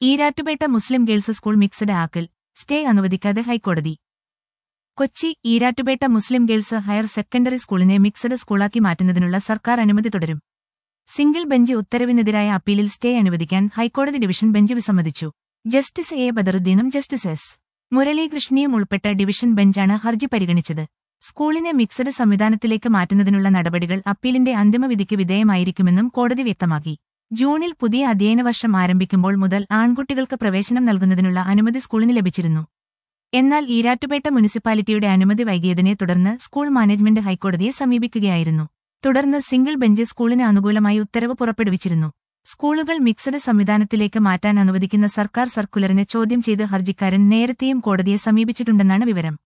Erattupetta Muslim girls school mixed ആക്കൽ stay അനുവദിക്കാതെ ഹൈക്കോടതി. Kochi Erattupetta Muslim girls higher secondary സ്കൂളിനെ മിക്സഡ് സ്കൂളാക്കി മാറ്റുന്നതിനുള്ള സർക്കാർ അനുമതി തുടരും. സിംഗിൾ ബെഞ്ച് ഉത്തരവിനെതിരായ അപ്പീലിൽ സ്റ്റേ അനുവദിക്കാൻ ഹൈക്കോടതി ഡിവിഷൻ ബെഞ്ച് വിസമ്മതിച്ചു. ജസ്റ്റിസ് എ ബദറുദ്ദീനും ജസ്റ്റിസ് എസ് മുരളീകൃഷ്ണയും ഉൾപ്പെട്ട ഡിവിഷൻ ബെഞ്ചാണ് ഹർജി പരിഗണിച്ചത്. സ്കൂളിനെ മിക്സഡ് സംവിധാനത്തിലേക്ക് മാറ്റുന്നതിനുള്ള നടപടികൾ അപ്പീലിന്റെ അന്തിമവിധിക്ക് വിധേയമായിരിക്കുമെന്നും കോടതി വ്യക്തമാക്കി. ജൂണിൽ പുതിയ അധ്യയന വർഷം ആരംഭിക്കുമ്പോൾ മുതൽ ആൺകുട്ടികൾക്ക് പ്രവേശനം നൽകുന്നതിനുള്ള അനുമതി സ്കൂളിന് ലഭിച്ചിരുന്നു. എന്നാൽ ഈരാറ്റുപേട്ട മുനിസിപ്പാലിറ്റിയുടെ അനുമതി വൈകിയതിനെ തുടർന്ന് സ്കൂൾ മാനേജ്മെന്റ് ഹൈക്കോടതിയെ സമീപിക്കുകയായിരുന്നു. തുടർന്ന് സിംഗിൾ ബെഞ്ച് സ്കൂളിന് അനുകൂലമായി ഉത്തരവ് പുറപ്പെടുവിച്ചിരുന്നു. സ്കൂളുകൾ മിക്സഡ് സംവിധാനത്തിലേക്ക് മാറ്റാൻ അനുവദിക്കുന്ന സർക്കാർ സർക്കുലറിനെ ചോദ്യം ചെയ്ത് ഹർജിക്കാരൻ നേരത്തെയും കോടതിയെ സമീപിച്ചിട്ടുണ്ടെന്നാണ് വിവരം.